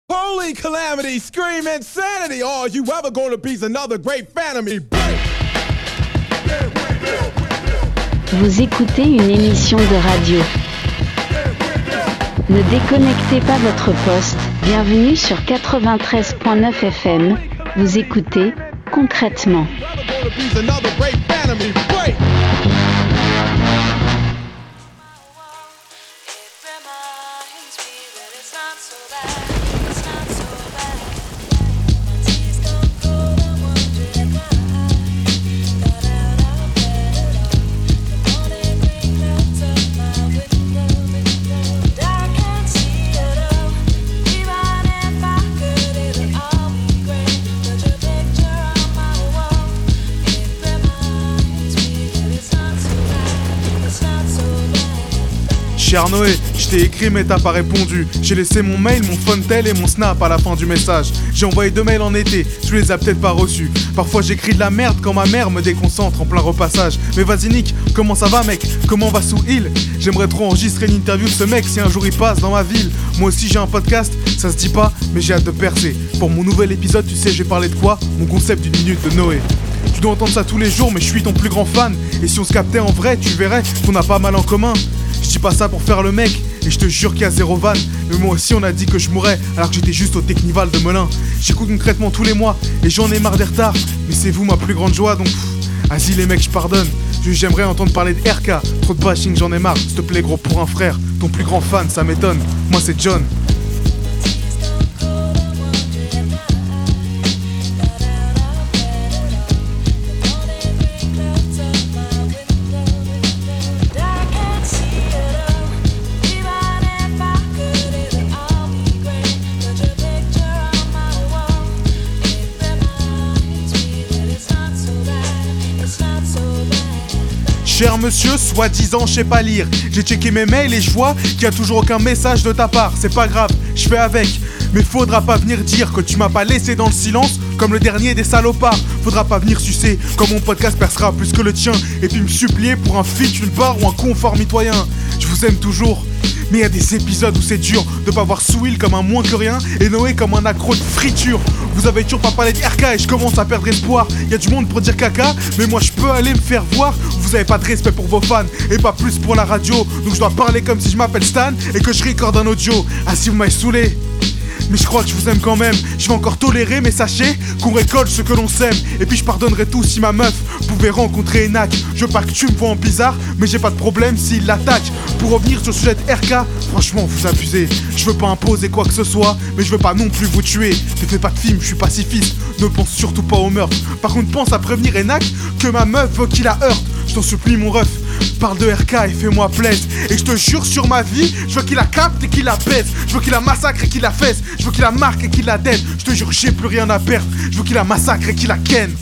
Holy calamity, scream insanity. Are you ever gonna be another great fan of me? Vous écoutez une émission de radio. Ne déconnectez pas votre poste. Bienvenue sur 93.9 FM. Vous écoutez concrètement. Cher Noé, je t'ai écrit mais t'as pas répondu. J'ai laissé mon mail, mon Fontel et mon Snap à la fin du message. J'ai envoyé 2 mails en été, tu les as peut-être pas reçus. Parfois j'écris de la merde quand ma mère me déconcentre en plein repassage. Mais vas-y Nick, comment ça va mec? Comment va Sous-Île? J'aimerais trop enregistrer une interview de ce mec si un jour il passe dans ma ville. Moi aussi j'ai un podcast, ça se dit pas, mais j'ai hâte de percer. Pour mon nouvel épisode, tu sais je vais parler de quoi? Mon concept d'une minute de Noé. Tu dois entendre ça tous les jours mais je suis ton plus grand fan. Et si on se captait en vrai, tu verrais qu'on a pas mal en commun. Je dis pas ça pour faire le mec, et je te jure qu'il y a 0 vanne. Mais moi aussi on a dit que je mourrais, alors que j'étais juste au Technival de Melun. J'écoute concrètement tous les mois, et j'en ai marre des retards. Mais c'est vous ma plus grande joie, donc vas-y les mecs, je pardonne. J'aimerais entendre parler de RK, trop de bashing, j'en ai marre. S'il te plaît gros, pour un frère, ton plus grand fan, ça m'étonne. Moi c'est John. Cher monsieur, soi-disant, je sais pas lire. J'ai checké mes mails et je vois qu'il y a toujours aucun message de ta part. C'est pas grave, je fais avec. Mais faudra pas venir dire que tu m'as pas laissé dans le silence comme le dernier des salopards. Faudra pas venir sucer quand mon podcast percera plus que le tien. Et puis me supplier pour un feat, une barre ou un confort mitoyen. Je vous aime toujours. Mais il y a des épisodes où c'est dur de pas voir Sous-Île comme un moins que rien et Noé comme un accro de friture. Vous avez toujours pas parlé de RK et je commence à perdre espoir. Y a du monde pour dire caca, mais moi je peux aller me faire voir. Vous avez pas de respect pour vos fans et pas plus pour la radio. Donc je dois parler comme si je m'appelle Stan et que je recorde un audio. Ah si vous m'avez saoulé. Mais je crois que je vous aime quand même. Je vais encore tolérer, mais sachez qu'on récolte ce que l'on sème. Et puis je pardonnerai tout si ma meuf pouvait rencontrer Enak. Je veux pas que tu me vois en bizarre, mais j'ai pas de problème s'il l'attaque. Pour revenir sur le sujet de RK, franchement vous abusez. Je veux pas imposer quoi que ce soit, mais je veux pas non plus vous tuer. Ne fais pas de film, je suis pacifiste. Ne pense surtout pas au meurtre. Par contre pense à prévenir Enak que ma meuf veut qu'il la heurte. Je t'en supplie mon ref, parle de RK et fais-moi plaisir. Et je te jure sur ma vie, je veux qu'il la capte et qu'il la baisse. Je veux qu'il la massacre et qu'il la fesse. Je veux qu'il la marque et qu'il la dead. Je te jure j'ai plus rien à perdre. Je veux qu'il la massacre et qu'il la ken.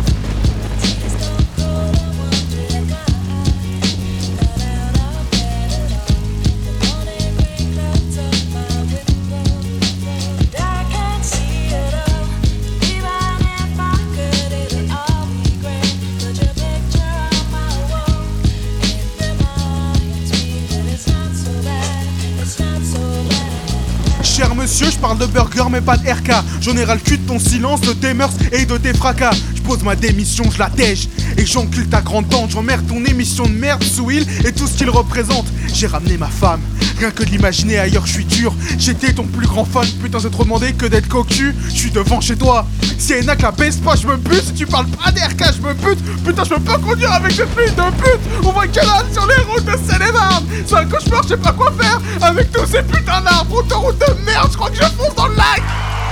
Cher monsieur, je parle de burger mais pas de RK. J'en ai ras le cul de ton silence, de tes mœurs et de tes fracas. Je pose ma démission, je la tèche et j'encule ta grande tante. J'emmerde ton émission de merde, Sous-Île et tout ce qu'il représente. J'ai ramené ma femme, rien que de l'imaginer ailleurs je suis dur. J'étais ton plus grand fan, putain c'est trop demandé que d'être cocu. Je suis devant chez toi, si Enak la baisse pas je me bute. Si tu parles pas d'RK je me bute. Putain je peux pas conduire avec cette fille de pute. On voit que dalle sur les routes de Seine-et-Marne. C'est un cauchemar, je sais pas quoi faire avec tous ces putains d'arbres. Autoroute de merde, je crois que je fonce dans le lac.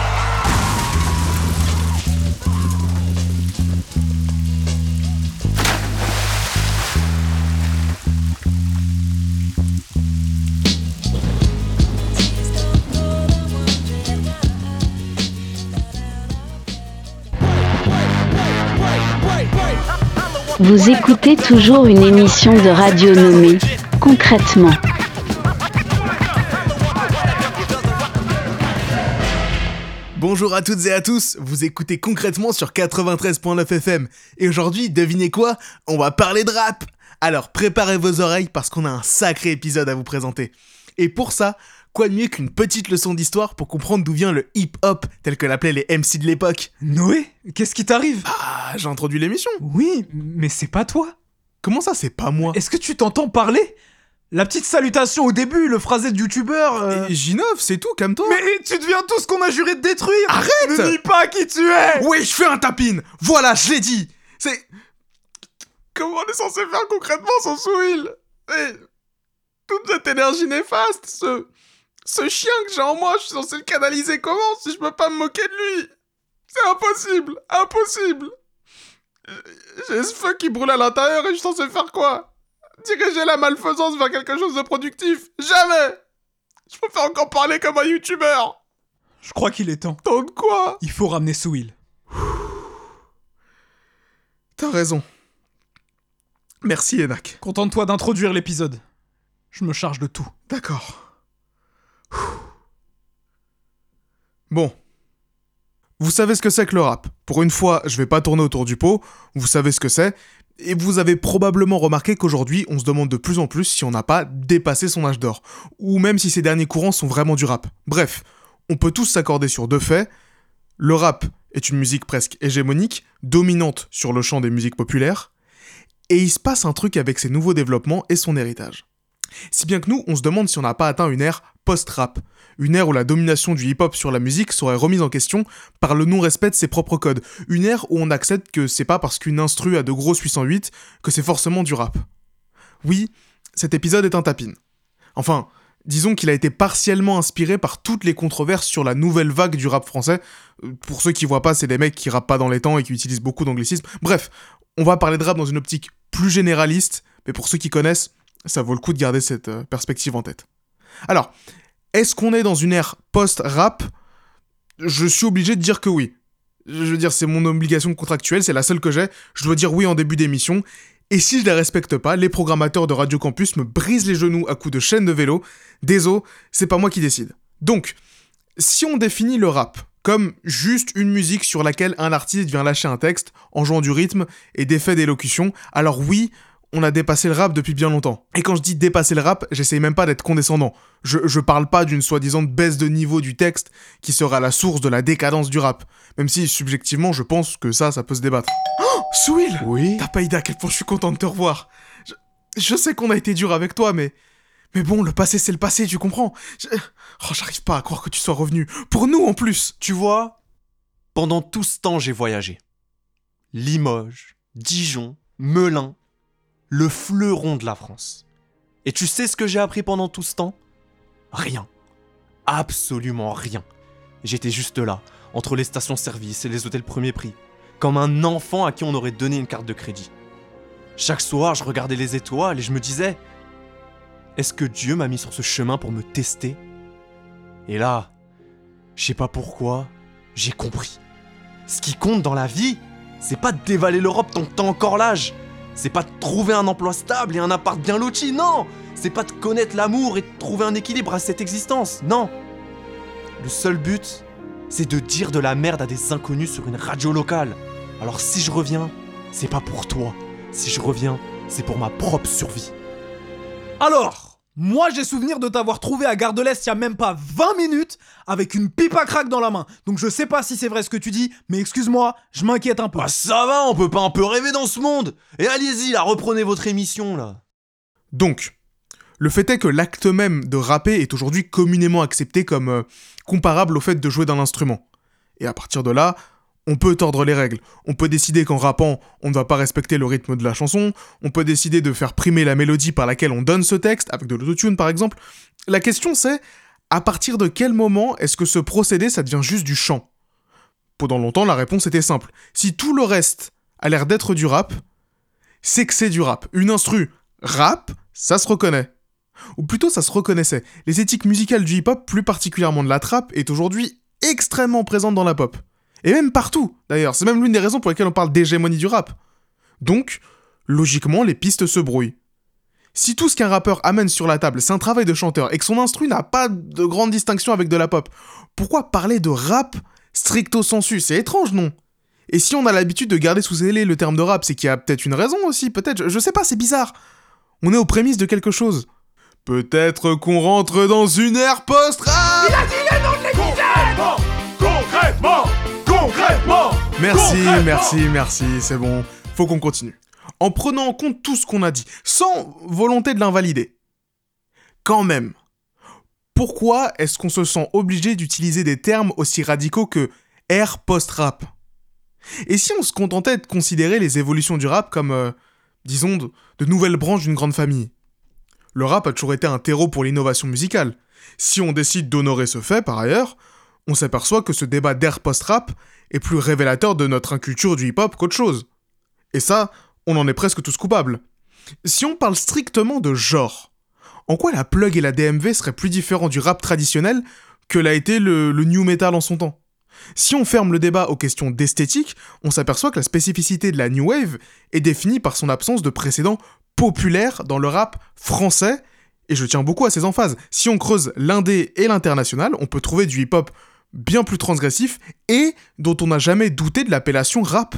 Vous écoutez toujours une émission de radio nommée Concrètement. Bonjour à toutes et à tous, vous écoutez concrètement sur 93.9 FM. Et aujourd'hui, devinez quoi? On va parler de rap. Alors préparez vos oreilles parce qu'on a un sacré épisode à vous présenter. Et pour ça, Quoi de mieux qu'une petite leçon d'histoire pour comprendre d'où vient le hip-hop, tel que l'appelaient les MC de l'époque? Noé, qu'est-ce qui t'arrive? Ah, j'ai introduit l'émission. Oui, mais c'est pas toi. Comment ça, c'est pas moi? Est-ce que tu t'entends parler? La petite salutation au début, le phrasé de youtubeur... J9, c'est tout, calme-toi. Mais tu deviens tout ce qu'on a juré de détruire. Arrête! Ne nie pas qui tu es. Oui, je fais un tapine. Voilà, je l'ai dit. C'est... Comment on est censé faire concrètement sans Souil? Et toute cette énergie néfaste, ce chien que j'ai en moi, je suis censé le canaliser comment si je peux pas me moquer de lui? C'est impossible, impossible. J'ai ce feu qui brûle à l'intérieur et je suis censé faire quoi? Diriger la malfaisance vers quelque chose de productif? Jamais! Je préfère encore parler comme un youtubeur. Je crois qu'il est temps. Tant de quoi? Il faut ramener Souil. T'as raison. Merci, Enak. Contente-toi d'introduire l'épisode. Je me charge de tout. D'accord. Bon. Vous savez ce que c'est que le rap. Pour une fois, je vais pas tourner autour du pot. Vous savez ce que c'est. Et vous avez probablement remarqué qu'aujourd'hui, on se demande de plus en plus si on n'a pas dépassé son âge d'or. Ou même si ces derniers courants sont vraiment du rap. Bref, on peut tous s'accorder sur deux faits. Le rap est une musique presque hégémonique, dominante sur le champ des musiques populaires. Et il se passe un truc avec ses nouveaux développements et son héritage. Si bien que nous, on se demande si on n'a pas atteint une ère post-rap. Une ère où la domination du hip-hop sur la musique serait remise en question par le non-respect de ses propres codes. Une ère où on accepte que c'est pas parce qu'une instru a de gros 808 que c'est forcément du rap. Oui, cet épisode est un tapin. Enfin, disons qu'il a été partiellement inspiré par toutes les controverses sur la nouvelle vague du rap français. Pour ceux qui voient pas, c'est des mecs qui rappent pas dans les temps et qui utilisent beaucoup d'anglicismes. Bref, on va parler de rap dans une optique plus généraliste, mais pour ceux qui connaissent, ça vaut le coup de garder cette perspective en tête. Alors, est-ce qu'on est dans une ère post-rap? Je suis obligé de dire que oui. Je veux dire, c'est mon obligation contractuelle, c'est la seule que j'ai. Je dois dire oui en début d'émission. Et si je les respecte pas, les programmateurs de Radio Campus me brisent les genoux à coups de chaîne de vélo. Désolé, c'est pas moi qui décide. Donc, si on définit le rap comme juste une musique sur laquelle un artiste vient lâcher un texte en jouant du rythme et d'effets d'élocution, alors oui, on a dépassé le rap depuis bien longtemps. Et quand je dis dépasser le rap, j'essaye même pas d'être condescendant. Je parle pas d'une soi-disant baisse de niveau du texte qui sera la source de la décadence du rap. Même si, subjectivement, je pense que ça peut se débattre. Oh, Souil! Oui? T'as pas idée à quel point je suis content de te revoir. Je sais qu'on a été dur avec toi, mais bon, le passé c'est le passé, tu comprends? J'arrive pas à croire que tu sois revenu. Pour nous, en plus! Tu vois, pendant tout ce temps, j'ai voyagé. Limoges, Dijon, Melun, le fleuron de la France. Et tu sais ce que j'ai appris pendant tout ce temps? Rien. Absolument rien. J'étais juste là, entre les stations-service et les hôtels premier prix, comme un enfant à qui on aurait donné une carte de crédit. Chaque soir, je regardais les étoiles et je me disais: est-ce que Dieu m'a mis sur ce chemin pour me tester? Et là, je sais pas pourquoi, j'ai compris. Ce qui compte dans la vie, c'est pas de dévaler l'Europe tant que t'as encore l'âge. C'est pas de trouver un emploi stable et un appart bien loti, non! C'est pas de connaître l'amour et de trouver un équilibre à cette existence, non! Le seul but, c'est de dire de la merde à des inconnus sur une radio locale. Alors si je reviens, c'est pas pour toi. Si je reviens, c'est pour ma propre survie. Alors, moi j'ai souvenir de t'avoir trouvé à Gare de l'Est il y a même pas 20 minutes avec une pipe à crack dans la main. Donc je sais pas si c'est vrai ce que tu dis, mais excuse-moi, je m'inquiète un peu. Ah ça va, on peut pas un peu rêver dans ce monde. Et allez-y, là, reprenez votre émission, là. Donc, le fait est que l'acte même de rapper est aujourd'hui communément accepté comme comparable au fait de jouer d'un instrument. Et à partir de là, on peut tordre les règles. On peut décider qu'en rappant, on ne va pas respecter le rythme de la chanson. On peut décider de faire primer la mélodie par laquelle on donne ce texte, avec de l'autotune par exemple. La question c'est, à partir de quel moment est-ce que ce procédé, ça devient juste du chant? Pendant longtemps, la réponse était simple. Si tout le reste a l'air d'être du rap, c'est que c'est du rap. Une instru rap, ça se reconnaît. Ou plutôt, ça se reconnaissait. Les éthiques musicales du hip-hop, plus particulièrement de la trap, est aujourd'hui extrêmement présente dans la pop. Et même partout, d'ailleurs. C'est même l'une des raisons pour lesquelles on parle d'hégémonie du rap. Donc, logiquement, les pistes se brouillent. Si tout ce qu'un rappeur amène sur la table, c'est un travail de chanteur, et que son instru n'a pas de grande distinction avec de la pop, pourquoi parler de rap stricto sensu? C'est étrange, non? Et si on a l'habitude de garder sous scellé le terme de rap, c'est qu'il y a peut-être une raison aussi, peut-être, je sais pas, c'est bizarre. On est aux prémices de quelque chose. Peut-être qu'on rentre dans une ère post-rap. Il a dit le nom de l'épisode. Concrètement. Merci, c'est bon. Faut qu'on continue. En prenant en compte tout ce qu'on a dit, sans volonté de l'invalider. Quand même, pourquoi est-ce qu'on se sent obligé d'utiliser des termes aussi radicaux que ère post-rap ? Et si on se contentait de considérer les évolutions du rap comme, disons, de nouvelles branches d'une grande famille ? Le rap a toujours été un terreau pour l'innovation musicale. Si on décide d'honorer ce fait, par ailleurs, on s'aperçoit que ce débat d'ère post-rap est plus révélateur de notre inculture du hip-hop qu'autre chose. Et ça, on en est presque tous coupables. Si on parle strictement de genre, en quoi la plug et la DMV seraient plus différents du rap traditionnel que l'a été le new metal en son temps ? Si on ferme le débat aux questions d'esthétique, on s'aperçoit que la spécificité de la new wave est définie par son absence de précédent populaire dans le rap français, et je tiens beaucoup à ces emphases. Si on creuse l'indé et l'international, on peut trouver du hip-hop bien plus transgressif et dont on n'a jamais douté de l'appellation rap.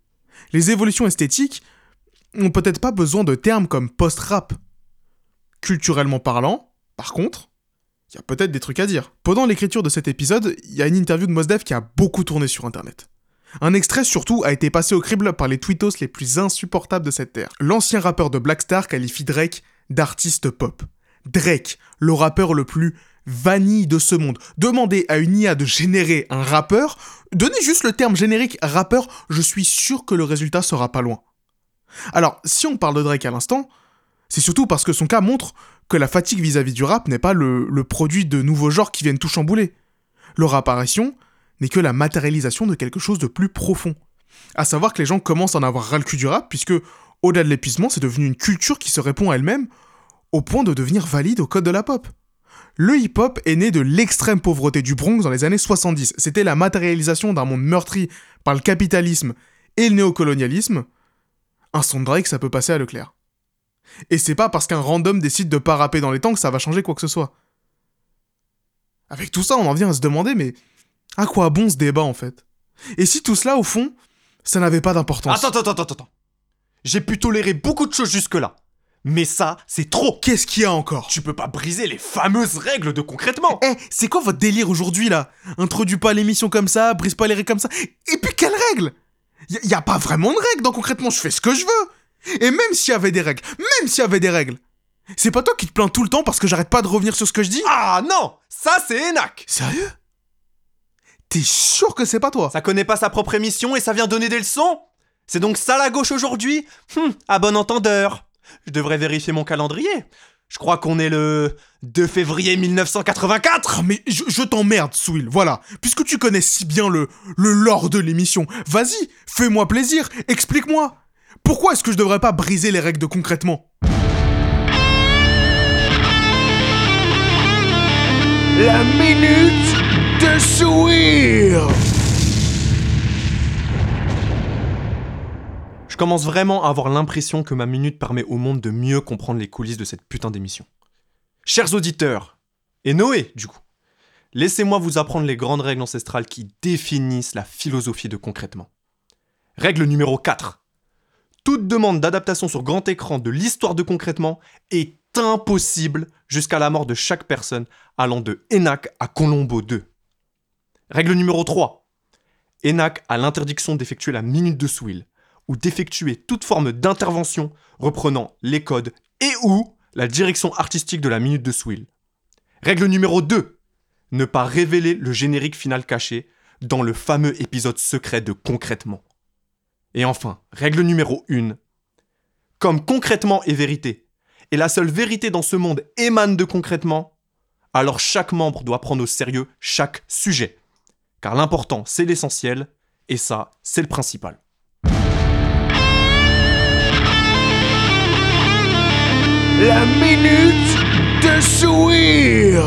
Les évolutions esthétiques n'ont peut-être pas besoin de termes comme post-rap. Culturellement parlant, par contre, il y a peut-être des trucs à dire. Pendant l'écriture de cet épisode, il y a une interview de Mos Def qui a beaucoup tourné sur internet. Un extrait surtout a été passé au crible par les tweetos les plus insupportables de cette ère. L'ancien rappeur de Black Star qualifie Drake d'artiste pop. Drake, le rappeur le plus vanille de ce monde. Demandez à une IA de générer un rappeur, donnez juste le terme générique rappeur, je suis sûr que le résultat sera pas loin. Alors, si on parle de Drake à l'instant, c'est surtout parce que son cas montre que la fatigue vis-à-vis du rap n'est pas le produit de nouveaux genres qui viennent tout chambouler. Leur apparition n'est que la matérialisation de quelque chose de plus profond. À savoir que les gens commencent à en avoir ras le cul du rap, puisque, au-delà de l'épuisement, c'est devenu une culture qui se répond à elle-même, au point de devenir valide au code de la pop. Le hip-hop est né de l'extrême pauvreté du Bronx dans les années 70. C'était la matérialisation d'un monde meurtri par le capitalisme et le néocolonialisme. Un son de Drake, ça peut passer à Leclerc. Et c'est pas parce qu'un random décide de pas rapper dans les temps que ça va changer quoi que ce soit. Avec tout ça, on en vient à se demander, mais à quoi bon ce débat en fait ? Et si tout cela, au fond, ça n'avait pas d'importance ? Attends. J'ai pu tolérer beaucoup de choses jusque-là. Mais ça, c'est trop. Qu'est-ce qu'il y a encore ? Tu peux pas briser les fameuses règles de concrètement. C'est quoi votre délire aujourd'hui là ? Introduis pas l'émission comme ça, brise pas les règles comme ça. Et puis quelles règles ? Y a pas vraiment de règles dans concrètement, je fais ce que je veux. Et même s'il y avait des règles, c'est pas toi qui te plains tout le temps parce que j'arrête pas de revenir sur ce que je dis ? Ah non, ça c'est Enac. Sérieux ? T'es sûr que c'est pas toi ? Ça connaît pas sa propre émission et ça vient donner des leçons ? C'est donc ça la gauche aujourd'hui ? À bon entendeur. Je devrais vérifier mon calendrier. Je crois qu'on est le 2 février 1984. Ah mais je t'emmerde, Swill, voilà. Puisque tu connais si bien le lore de l'émission, vas-y, fais-moi plaisir, explique-moi. Pourquoi est-ce que je devrais pas briser les règles de concrètement ? La minute de Swill. Je commence vraiment à avoir l'impression que ma minute permet au monde de mieux comprendre les coulisses de cette putain d'émission. Chers auditeurs, et Noé du coup, laissez-moi vous apprendre les grandes règles ancestrales qui définissent la philosophie de concrètement. Règle numéro 4. Toute demande d'adaptation sur grand écran de l'histoire de concrètement est impossible jusqu'à la mort de chaque personne allant de Enac à Colombo 2. Règle numéro 3. Enac a l'interdiction d'effectuer la minute de Swill ou d'effectuer toute forme d'intervention reprenant les codes et ou la direction artistique de la minute de Swill. Règle numéro 2. Ne pas révéler le générique final caché dans le fameux épisode secret de Concrètement. Et enfin, règle numéro 1. Comme Concrètement est vérité, et la seule vérité dans ce monde émane de Concrètement, alors chaque membre doit prendre au sérieux chaque sujet. Car l'important, c'est l'essentiel, et ça, c'est le principal. La minute de Swill.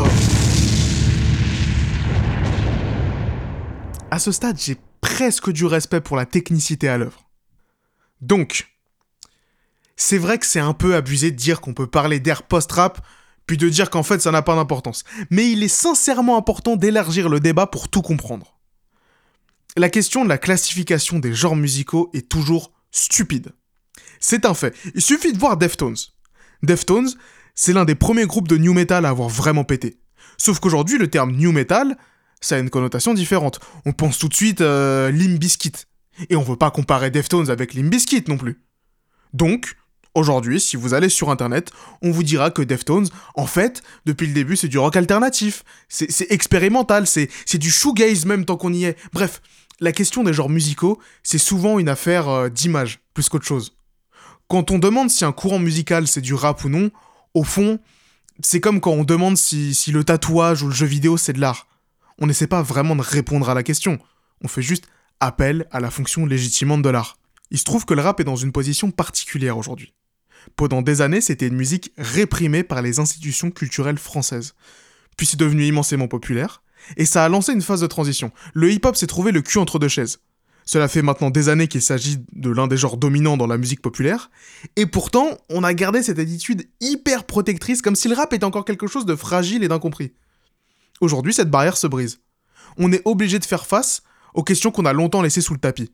À ce stade, j'ai presque du respect pour la technicité à l'œuvre. Donc, c'est vrai que c'est un peu abusé de dire qu'on peut parler d'ère post-rap, puis de dire qu'en fait ça n'a pas d'importance. Mais il est sincèrement important d'élargir le débat pour tout comprendre. La question de la classification des genres musicaux est toujours stupide. C'est un fait. Il suffit de voir Deftones. Deftones, c'est l'un des premiers groupes de new metal à avoir vraiment pété. Sauf qu'aujourd'hui, le terme new metal, ça a une connotation différente. On pense tout de suite Limp Bizkit. Et on veut pas comparer Deftones avec Limp Bizkit non plus. Donc, aujourd'hui, si vous allez sur internet, on vous dira que Deftones, en fait, depuis le début, c'est du rock alternatif. C'est expérimental, c'est du shoegaze même tant qu'on y est. Bref, la question des genres musicaux, c'est souvent une affaire d'image, plus qu'autre chose. Quand on demande si un courant musical c'est du rap ou non, au fond, c'est comme quand on demande si le tatouage ou le jeu vidéo c'est de l'art. On n'essaie pas vraiment de répondre à la question. On fait juste appel à la fonction légitimante de l'art. Il se trouve que le rap est dans une position particulière aujourd'hui. Pendant des années, c'était une musique réprimée par les institutions culturelles françaises. Puis c'est devenu immensément populaire, et ça a lancé une phase de transition. Le hip-hop s'est trouvé le cul entre deux chaises. Cela fait maintenant des années qu'il s'agit de l'un des genres dominants dans la musique populaire, et pourtant, on a gardé cette attitude hyper protectrice, comme si le rap était encore quelque chose de fragile et d'incompris. Aujourd'hui, cette barrière se brise. On est obligé de faire face aux questions qu'on a longtemps laissées sous le tapis.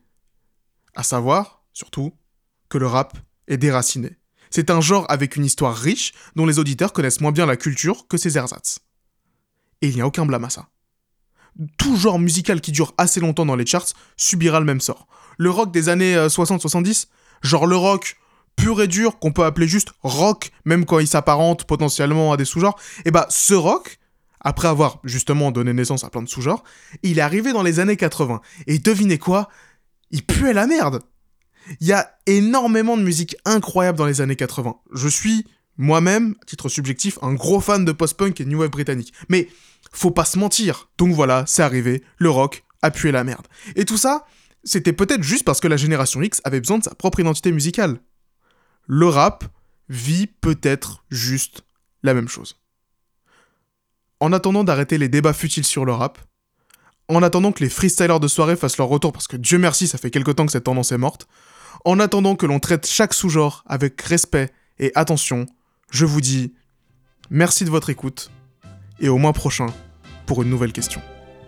À savoir, surtout, que le rap est déraciné. C'est un genre avec une histoire riche, dont les auditeurs connaissent moins bien la culture que ses ersatz. Et il n'y a aucun blâme à ça. Tout genre musical qui dure assez longtemps dans les charts subira le même sort. Le rock des années 60-70, genre le rock pur et dur, qu'on peut appeler juste rock, même quand il s'apparente potentiellement à des sous-genres, et bah ce rock, après avoir justement donné naissance à plein de sous-genres, il est arrivé dans les années 80. Et devinez quoi ? Il puait la merde. Il y a énormément de musique incroyable dans les années 80. Je suis, moi-même, à titre subjectif, un gros fan de post-punk et new wave britannique. Mais faut pas se mentir. Donc voilà, c'est arrivé, le rock a pué la merde. Et tout ça, c'était peut-être juste parce que la génération X avait besoin de sa propre identité musicale. Le rap vit peut-être juste la même chose. En attendant d'arrêter les débats futiles sur le rap, en attendant que les freestylers de soirée fassent leur retour parce que Dieu merci, ça fait quelque temps que cette tendance est morte, en attendant que l'on traite chaque sous-genre avec respect et attention, je vous dis merci de votre écoute et au mois prochain pour une nouvelle question.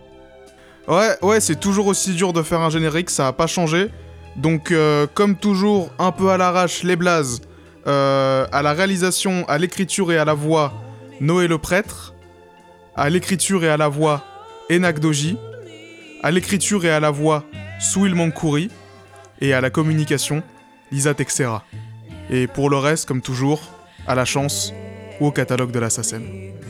Ouais, c'est toujours aussi dur de faire un générique, ça a pas changé. Donc, comme toujours, un peu à l'arrache, les blazes, à la réalisation, à l'écriture et à la voix, Noé le prêtre, à l'écriture et à la voix, Enak Doji, à l'écriture et à la voix, Souil Mankouri, et à la communication, Lisa Texera. Et pour le reste, comme toujours, à la chance ou au catalogue de la SACEM.